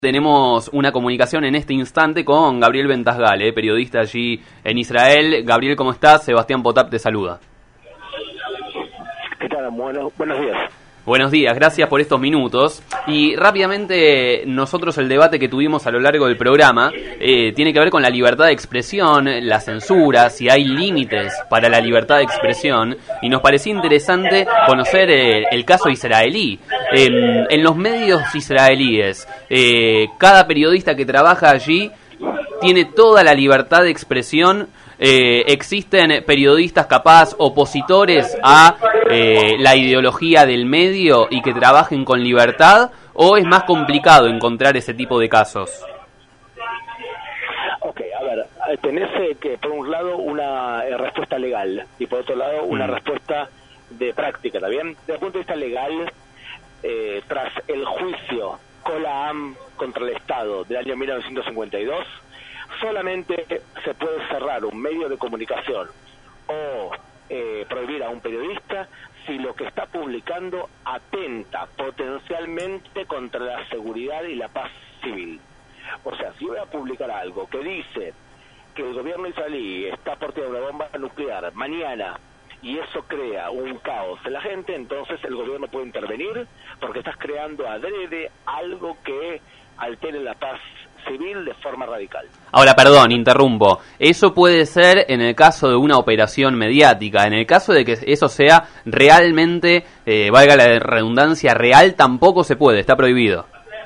Tenemos una comunicación en este instante con Gabriel Ventasgal, periodista allí en Israel. Gabriel, ¿cómo estás? Sebastián Potap te saluda. ¿Qué tal? Buenos días. Buenos días, gracias por estos minutos. Y rápidamente, nosotros el debate que tuvimos a lo largo del programa tiene que ver con la libertad de expresión, la censura, si hay límites para la libertad de expresión. Y nos pareció interesante conocer el caso israelí. En los medios israelíes, cada periodista que trabaja allí tiene toda la libertad de expresión. ¿Existen periodistas capaz opositores a la ideología del medio y que trabajen con libertad? ¿O es más complicado encontrar ese tipo de casos? Ok, a ver, tenés que por un lado una respuesta legal y por otro lado una respuesta de práctica, ¿está bien? Desde el punto de vista legal, tras el juicio Colaam contra el Estado del año 1952, solamente se puede cerrar un medio de comunicación o prohibir a un periodista si lo que está publicando atenta potencialmente contra la seguridad y la paz civil. O sea, si voy a publicar algo que dice que el gobierno israelí está por tirar una bomba nuclear mañana y eso crea un caos en la gente, entonces el gobierno puede intervenir porque estás creando adrede algo que altere la paz civil de forma radical. Ahora, perdón, interrumpo. Eso puede ser en el caso de una operación mediática. En el caso de que eso sea realmente, valga la redundancia, real, tampoco se puede, está prohibido.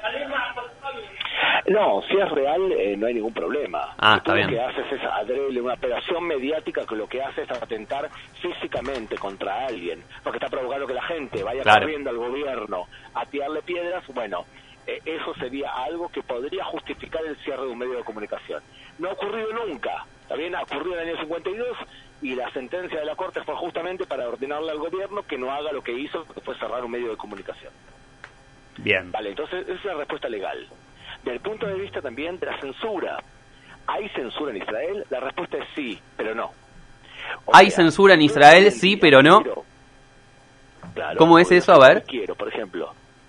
No, si es real, no hay ningún problema. Está bien. Lo que haces es adrede una operación mediática que lo que hace es atentar físicamente contra alguien, porque está provocando que la gente vaya corriendo al gobierno a tirarle piedras. Bueno, eso sería algo que podría justificar el cierre de un medio de comunicación. No ha ocurrido nunca, ¿está bien? Ha ocurrido en el año 52 y la sentencia de la Corte fue justamente para ordenarle al gobierno que no haga lo que hizo, que fue cerrar un medio de comunicación. Bien. Vale, entonces esa es la respuesta legal. Desde el punto de vista también de la censura, ¿hay censura en Israel? La respuesta es sí, pero no. ¿Hay censura en Israel? Sí, pero no. Claro, ¿Cómo es eso? A ver. Por ejemplo,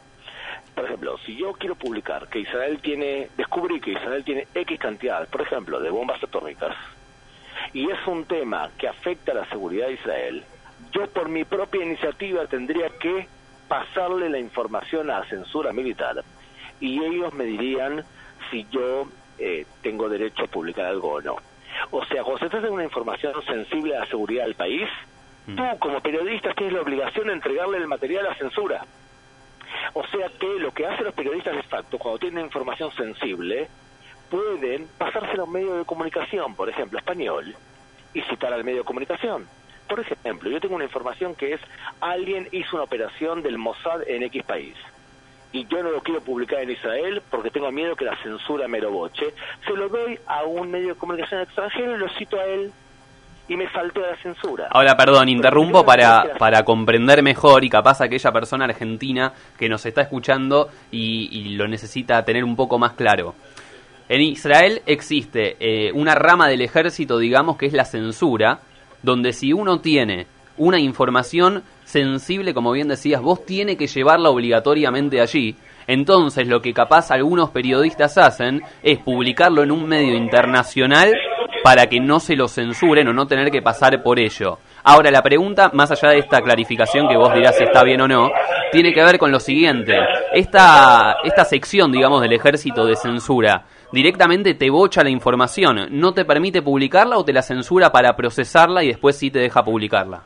si yo quiero publicar que descubrí que Israel tiene X cantidad, por ejemplo, de bombas atómicas, y es un tema que afecta a la seguridad de Israel, yo por mi propia iniciativa tendría que pasarle la información a la censura militar, y ellos me dirían si yo tengo derecho a publicar algo o no. O sea, cuando se trata de una información sensible a la seguridad del país, tú como periodista tienes la obligación de entregarle el material a la censura. O sea que lo que hacen los periodistas de facto, cuando tienen información sensible, pueden pasársela a un medio de comunicación, por ejemplo, español, y citar al medio de comunicación. Por ejemplo, yo tengo una información que es: alguien hizo una operación del Mossad en X país, y yo no lo quiero publicar en Israel porque tengo miedo que la censura me lo boche. Se lo doy a un medio de comunicación extranjero y lo cito a él, y me saltó la censura. Ahora, perdón, interrumpo para comprender mejor, y capaz aquella persona argentina que nos está escuchando y lo necesita tener un poco más claro. En Israel existe una rama del ejército, digamos, que es la censura, donde si uno tiene una información sensible, como bien decías vos, tiene que llevarla obligatoriamente allí. Entonces lo que capaz algunos periodistas hacen es publicarlo en un medio internacional para que no se lo censuren o no tener que pasar por ello. Ahora, la pregunta, más allá de esta clarificación que vos dirás si está bien o no, tiene que ver con lo siguiente. Esta sección, digamos, del ejército de censura, ¿directamente te bocha la información? ¿No te permite publicarla o te la censura para procesarla y después sí te deja publicarla?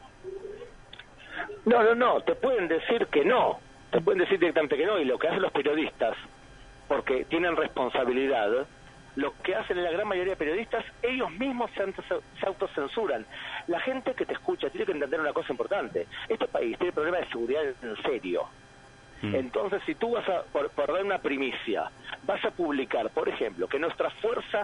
No, te pueden decir que no. Te pueden decir directamente que no, y lo que hacen los periodistas, porque tienen responsabilidad, lo que hacen en la gran mayoría de periodistas, ellos mismos se autocensuran. La gente que te escucha tiene que entender una cosa importante: este país tiene problemas de seguridad en serio. Entonces, si tú vas por dar una primicia, vas a publicar, por ejemplo, que nuestras fuerzas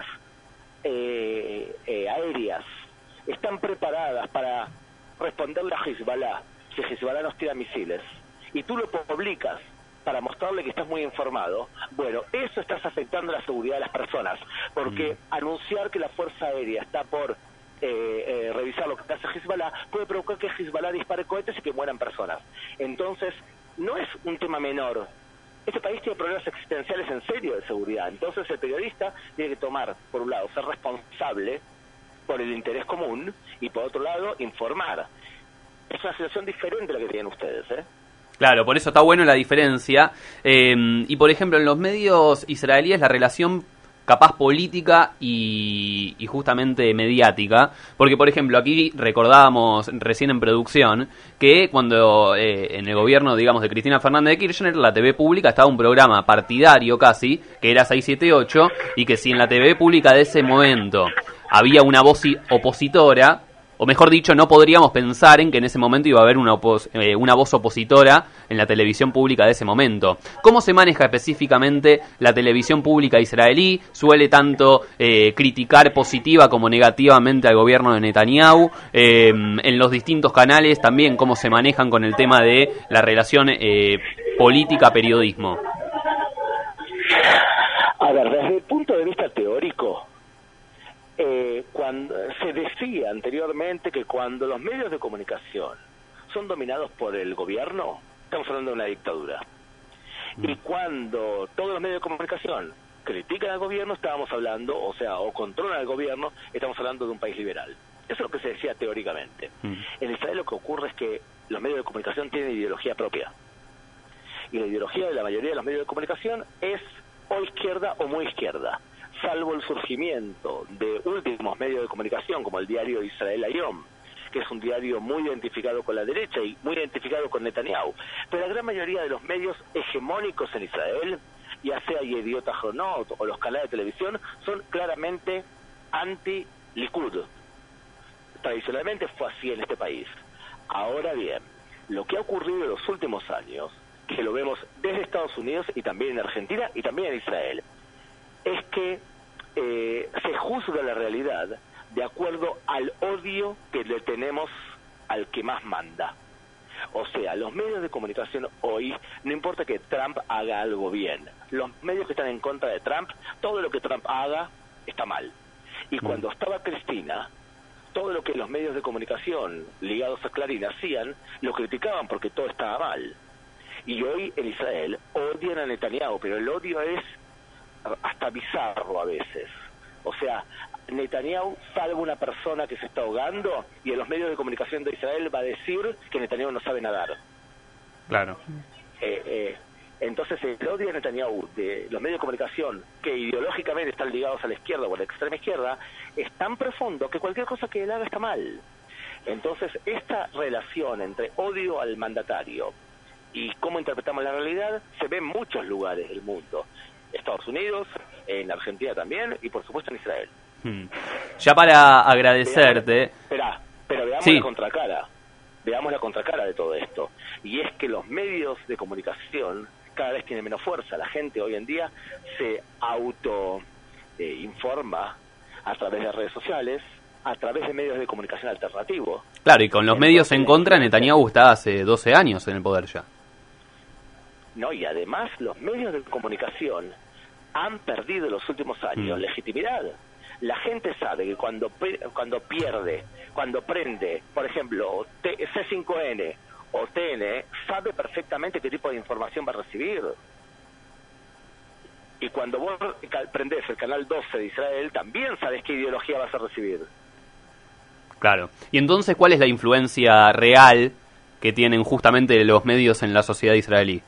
aéreas están preparadas para responderle a Hezbollah, si Hezbollah nos tira misiles, y tú lo publicas para mostrarle que estás muy informado, bueno, eso estás afectando la seguridad de las personas, porque anunciar que la Fuerza Aérea está por revisar lo que hace Hezbollah puede provocar que Hezbollah dispare cohetes y que mueran personas. Entonces, no es un tema menor Este país tiene problemas existenciales en serio de seguridad. Entonces el periodista tiene que tomar, por un lado, ser responsable por el interés común y por otro lado, informar. Es una situación diferente a la que tienen ustedes, ¿eh? Claro, por eso está bueno la diferencia. Y por ejemplo, en los medios israelíes la relación capaz política y justamente mediática, porque por ejemplo aquí recordábamos recién en producción que cuando en el gobierno, digamos, de Cristina Fernández de Kirchner, la TV pública estaba un programa partidario casi, que era 678, y que si en la TV pública de ese momento había una voz opositora, o mejor dicho, no podríamos pensar en que en ese momento iba a haber una voz opositora en la televisión pública de ese momento. ¿Cómo se maneja específicamente la televisión pública israelí? ¿Suele tanto criticar positiva como negativamente al gobierno de Netanyahu? En los distintos canales también, ¿cómo se manejan con el tema de la relación política-periodismo? A ver, desde el punto de vista teórico, cuando se decía anteriormente que cuando los medios de comunicación son dominados por el gobierno, estamos hablando de una dictadura. Y cuando todos los medios de comunicación critican al gobierno, estábamos hablando, o controlan al gobierno, estamos hablando de un país liberal. Eso es lo que se decía teóricamente. En Israel lo que ocurre es que los medios de comunicación tienen ideología propia. Y la ideología de la mayoría de los medios de comunicación es o izquierda o muy izquierda, salvo el surgimiento de últimos medios de comunicación como el diario Israel Hayom, que es un diario muy identificado con la derecha y muy identificado con Netanyahu. Pero la gran mayoría de los medios hegemónicos en Israel, ya sea Yediot Ahronot o los canales de televisión, son claramente anti-Likud. Tradicionalmente fue así en este país. Ahora bien, lo que ha ocurrido en los últimos años, que lo vemos desde Estados Unidos y también en Argentina y también en Israel, es que se juzga la realidad de acuerdo al odio que le tenemos al que más manda. O sea, los medios de comunicación hoy, no importa que Trump haga algo bien, los medios que están en contra de Trump, todo lo que Trump haga está mal. Y cuando estaba Cristina, todo lo que los medios de comunicación ligados a Clarín hacían, lo criticaban porque todo estaba mal. Y hoy en Israel odian a Netanyahu, pero el odio es hasta bizarro a veces. O sea, Netanyahu salva a una persona que se está ahogando y en los medios de comunicación de Israel va a decir que Netanyahu no sabe nadar. Claro. Entonces el odio a Netanyahu de los medios de comunicación que ideológicamente están ligados a la izquierda o a la extrema izquierda es tan profundo que cualquier cosa que él haga está mal. Entonces esta relación entre odio al mandatario y cómo interpretamos la realidad se ve en muchos lugares del mundo. Estados Unidos, en Argentina también y por supuesto en Israel. Ya para agradecerte... Pero veamos sí. Veamos la contracara de todo esto. Y es que los medios de comunicación cada vez tienen menos fuerza. La gente hoy en día se informa a través de redes sociales, a través de medios de comunicación alternativos. Claro, y con los medios en contra, Netanyahu está hace 12 años en el poder ya. No, y además los medios de comunicación han perdido en los últimos años legitimidad. La gente sabe que cuando prende, por ejemplo, C5N o TN, sabe perfectamente qué tipo de información va a recibir. Y cuando vos prendés el canal 12 de Israel, también sabes qué ideología vas a recibir. Claro. Y entonces, ¿cuál es la influencia real que tienen justamente los medios en la sociedad israelí?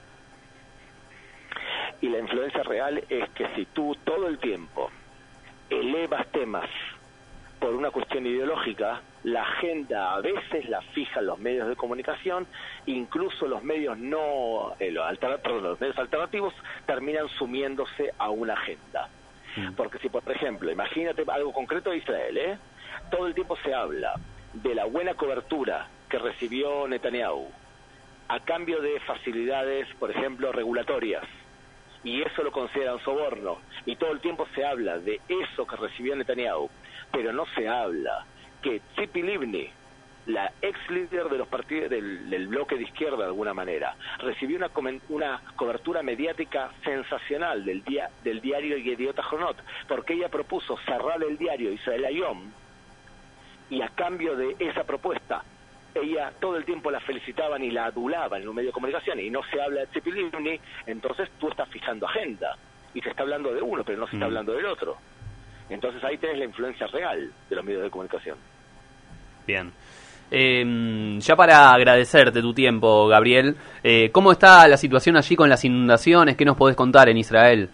Y la influencia real es que si tú todo el tiempo elevas temas por una cuestión ideológica, la agenda a veces la fijan los medios de comunicación, incluso los medios los medios alternativos terminan sumiéndose a una agenda. Porque si, por ejemplo, imagínate algo concreto de Israel, todo el tiempo se habla de la buena cobertura que recibió Netanyahu a cambio de facilidades, por ejemplo, regulatorias, y eso lo consideran soborno, y todo el tiempo se habla de eso que recibió Netanyahu, pero no se habla que Tzipi Livni, la ex líder de los partidos del bloque de izquierda de alguna manera, recibió una cobertura mediática sensacional del diario Yediot Ahronot, porque ella propuso cerrar el diario Israel Hayom, y a cambio de esa propuesta ella todo el tiempo la felicitaban y la adulaban en un medio de comunicación y no se habla de Tzipi Livni, entonces tú estás fijando agenda y se está hablando de uno, pero no se está hablando del otro. Entonces ahí tenés la influencia real de los medios de comunicación. Bien. Ya para agradecerte tu tiempo, Gabriel, ¿cómo está la situación allí con las inundaciones? ¿Qué nos podés contar en Israel?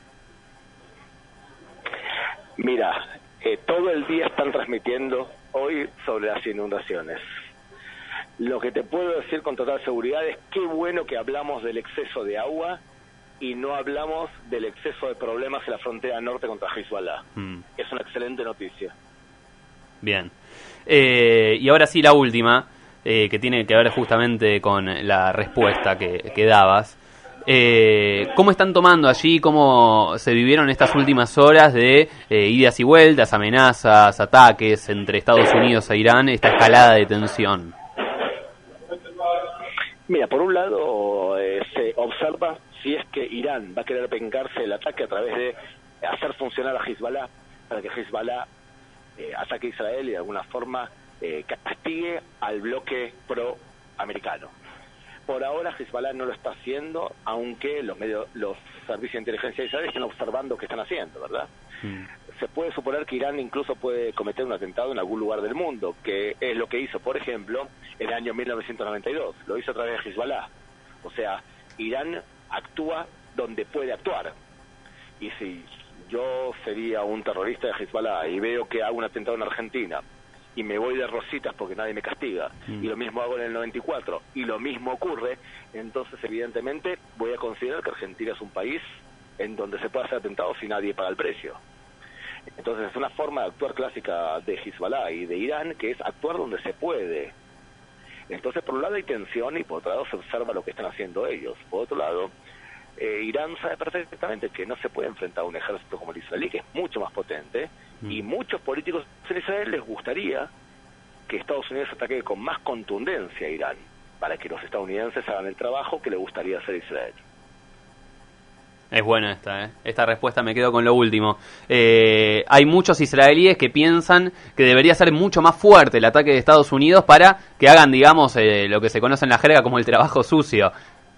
Mira, todo el día están transmitiendo hoy sobre las inundaciones. Lo que te puedo decir con total seguridad es qué bueno que hablamos del exceso de agua y no hablamos del exceso de problemas en la frontera norte contra Hezbollah. Es una excelente noticia. Bien. Y ahora sí la última, que tiene que ver justamente con la respuesta que dabas. ¿Cómo están tomando allí, cómo se vivieron estas últimas horas de idas y vueltas, amenazas, ataques entre Estados Unidos e Irán, esta escalada de tensión? Mira, por un lado se observa si es que Irán va a querer vengarse del ataque a través de hacer funcionar a Hezbollah, para que Hezbollah ataque a Israel y de alguna forma castigue al bloque pro-americano. Por ahora Hezbollah no lo está haciendo, aunque los servicios de inteligencia de Israel están observando qué están haciendo, ¿verdad? Se puede suponer que Irán incluso puede cometer un atentado en algún lugar del mundo, que es lo que hizo, por ejemplo, en el año 1992. Lo hizo a través de Hezbollah. O sea, Irán actúa donde puede actuar. Y si yo sería un terrorista de Hezbollah y veo que hago un atentado en Argentina y me voy de rositas porque nadie me castiga, y lo mismo hago en el 94, y lo mismo ocurre, entonces evidentemente voy a considerar que Argentina es un país en donde se puede hacer atentados y nadie paga el precio. Entonces es una forma de actuar clásica de Hezbollah y de Irán, que es actuar donde se puede. Entonces por un lado hay tensión y por otro lado se observa lo que están haciendo ellos. Por otro lado, Irán sabe perfectamente que no se puede enfrentar a un ejército como el israelí, que es mucho más potente, y muchos políticos en Israel les gustaría que Estados Unidos ataque con más contundencia a Irán, para que los estadounidenses hagan el trabajo que le gustaría hacer a Israel. Es buena esta respuesta, me quedo con lo último. Hay muchos israelíes que piensan que debería ser mucho más fuerte el ataque de Estados Unidos para que hagan, digamos, lo que se conoce en la jerga como el trabajo sucio.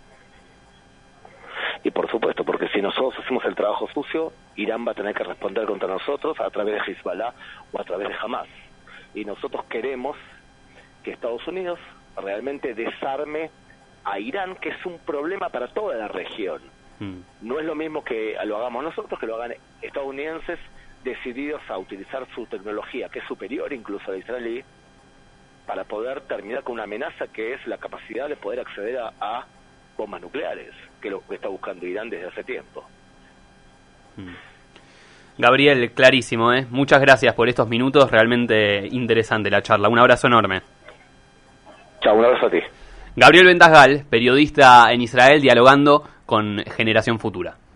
Y por supuesto, porque si nosotros hacemos el trabajo sucio, Irán va a tener que responder contra nosotros a través de Hezbollah o a través de Hamas. Y nosotros queremos que Estados Unidos realmente desarme a Irán, que es un problema para toda la región. No es lo mismo que lo hagamos nosotros, que lo hagan estadounidenses decididos a utilizar su tecnología, que es superior incluso a la israelí, para poder terminar con una amenaza que es la capacidad de poder acceder a bombas nucleares, que es lo que está buscando Irán desde hace tiempo. Gabriel, clarísimo, muchas gracias por estos minutos, realmente interesante la charla. Un abrazo enorme. Chao, un abrazo a ti. Gabriel Ventasgal, periodista en Israel, dialogando con Generación Futura.